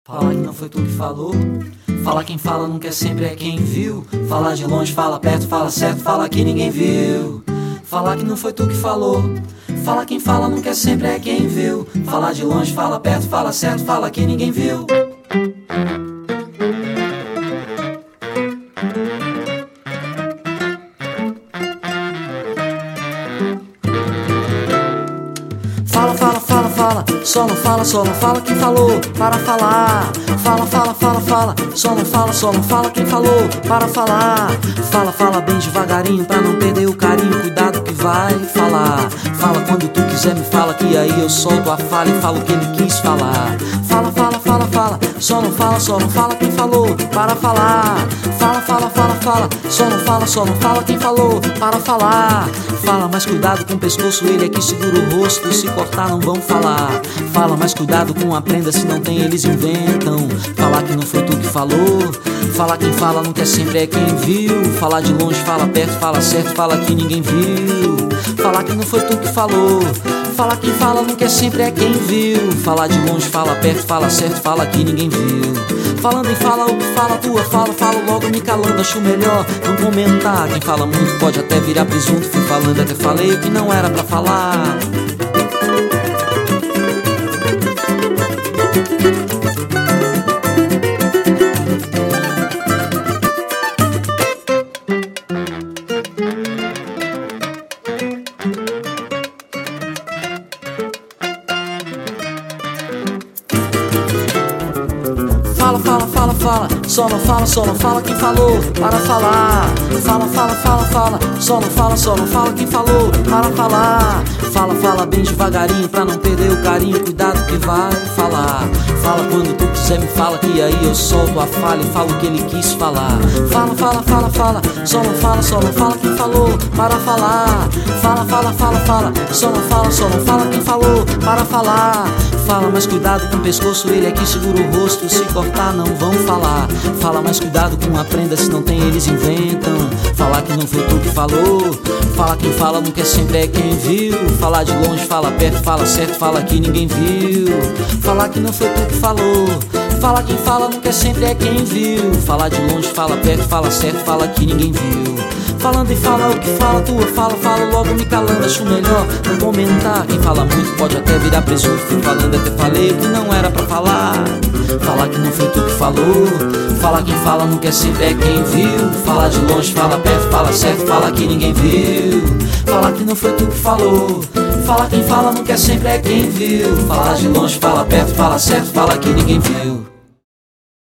Fala que não foi tu que falou. Fala quem fala nunca sempre é quem viu. Fala de longe, fala perto, fala certo, fala que ninguém viu. Fala que não foi tu que falou. Fala quem fala nunca sempre é quem viu. Fala de longe, fala perto, fala certo, fala que ninguém viu. Fala, fala, fala, fala, só não fala quem falou para falar. Fala, fala, fala, fala, só não fala quem falou para falar. Fala, fala bem devagarinho pra não perder o carinho, cuidado que vai falar. Fala quando tu quiser me fala que aí eu solto a fala e falo o que ele quis falar. Fala, fala, fala, fala, só não fala quem falou para falar. Fala, fala, fala, fala, só não fala quem falou para falar. Fala, mas cuidado com o pescoço, ele aqui segura o rosto, se cortar não vão falar. Fala, mas cuidado com a prenda, se não tem eles inventam. Falar que não foi tu que falou. Fala quem fala nunca sempre é quem viu. Falar de longe, fala perto, fala certo, fala que ninguém viu. Falar que não foi tu que falou. Fala quem fala nunca sempre é quem viu. Falar de longe, fala perto, fala certo, fala que ninguém viu. Falando em fala o que fala tua, falo logo me calando, acho melhor não comentar. Quem fala muito pode até virar presunto. Fui falando até falei o que não era pra falar. Fala, fala, fala, fala, só não fala quem falou para falar. Fala, fala, fala, fala, só não fala quem falou para falar. Fala, fala bem devagarinho pra não perder o carinho, cuidado que vai falar. Fala quando tu quiser me fala que aí eu solto a fala e falo o que ele quis falar. Fala, fala, fala, fala, só não fala quem falou para falar. Fala, fala, fala, fala, só não fala quem falou para falar. Fala, mas cuidado com o pescoço, ele aqui segura o rosto, se cortar não vão falar. Fala, mas cuidado com a prenda, se não tem eles inventam. Falar que não foi tu que falou. Fala quem fala nunca sempre é quem viu. Falar de longe, fala perto, fala certo, fala que ninguém viu. Falar que não foi tu que falou. Fala quem fala nunca sempre é quem viu. Falar de longe, fala perto, fala certo, fala que ninguém viu. Falando e fala o que fala tua, falo logo me calando, acho melhor não comentar. Quem fala muito pode até virar presunto. Fui falando até falei o que não era pra falar. Falar que não foi tu que falou. Fala quem fala nunca sempre é quem viu. Falar de longe, fala perto, fala certo, fala que ninguém viu. Falar que não foi tu que falou. Fala quem fala nunca sempre é quem viu. Falar de longe, fala perto, fala certo, fala que ninguém viu.